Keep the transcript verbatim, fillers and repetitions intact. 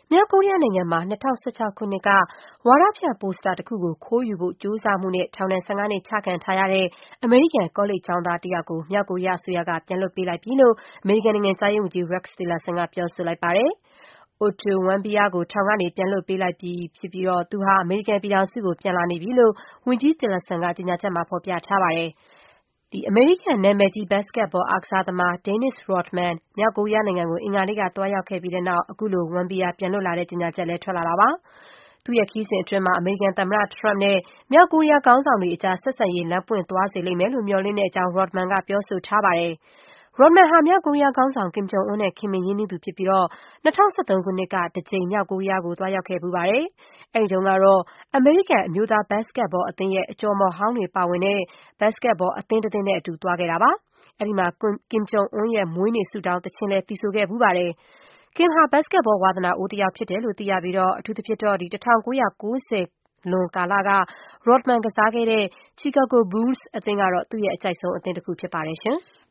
မြောက်ကိုရီးယားနိုင်ငံမှာ ၂၀၁၆ ခုနှစ်က ဝါဒဖြန့်ပိုစတာတခုကို ခိုးယူဖို့ ကြိုးစားမှုနဲ့ ထောင်ဒဏ် ၁၅ နှစ် ချခံထားရတဲ့ အမေရိကန် ကောလိပ်ကျောင်းသားတယောက်ကို မြောက်ကိုရီးယားအစိုးရက ပြန်လွှတ်ပေးလိုက်ပြီလို့ အမေရိကန်နိုင်ငံခြားရေးဝန်ကြီး Rex Tillerson က ပြောဆိုလိုက်ပါတယ်။ Otto Warmbier ကို ထောင်ကနေ ပြန်လွှတ်ပေးလိုက်ပြီဖြစ်ပြီး သူဟာ အမေရိကန်ပြည်ထောင်စုကို ပြန်လာနေပြီလို့ ဝန်ကြီး Tillerson က ကြေညာချက်မှာ ဖော်ပြထားပါတယ်။ အမေရိကန် နာမည်ကြီး ဘတ်စကက်ဘော အားကစားသမား Dennis Rodman မြောက်ကိုရီးယားနိုင်ငံကို အင်္ဂါနေ့က သွားရောက်ခဲ့ပြီးတဲ့နောက် အခုလို Warmbier ပြန်လွတ်လာတဲ့ ကြေညာချက်လည်း ထွက်လာတာပါ။ သူ့ရဲ့ခရီးစဉ်အတွင်း အမေရိကန်သမ္မတ Trump နဲ့ မြောက်ကိုရီးယားခေါင်းဆောင်တွေအကြား ဆက်ဆံရေး လမ်းပွင့်သွားစေလိမ့်မယ်လို့ မျှော်လင့်တဲ့အကြောင်း Rodman က ပြောဆိုထားပါတယ်။ Rodman ဟာ မြောက်ကိုရီးယားခေါင်းဆောင် Kim Jong Un နဲ့ ခင်မင်ရင်းနှီးသူဖြစ်ပြီး ၂၀၁၃ ခုနှစ်က တကြိမ် မြောက်ကိုရီးယားကို သွားရောက်ခဲ့ဖူးပါတယ်။ အဲဒီတုန်းကတော့ အမေရိကန် အမျိုးသားဘတ်စကက်ဘောအသင်းရဲ့ အကျော်အမော်ဟောင်းတွေပါဝင်တဲ့ ဘတ်စကက်ဘောအသင်းတသင်းနဲ့အတူ သွားခဲ့တာပါ။ အဲဒီမှာ Kim Jong Un ရဲ့ မွေးနေ့ဆုတောင်းသီချင်းလည်း သီဆိုခဲ့ဖူးပါတယ်။ Kim ဟာ ဘတ်စကက်ဘော ဝါသနာအိုးတယောက်ဖြစ်တယ်လို့ သိရပြီး အထူးသဖြင့် ၁၉၉၀ လွန်ကာလက Rodman ကစားခဲ့တဲ့ Chicago Bulls အသင်းကတော့ သူ့ရဲ့ အကြိုက်ဆုံးအသင်းတခုဖြစ်ပါတယ်။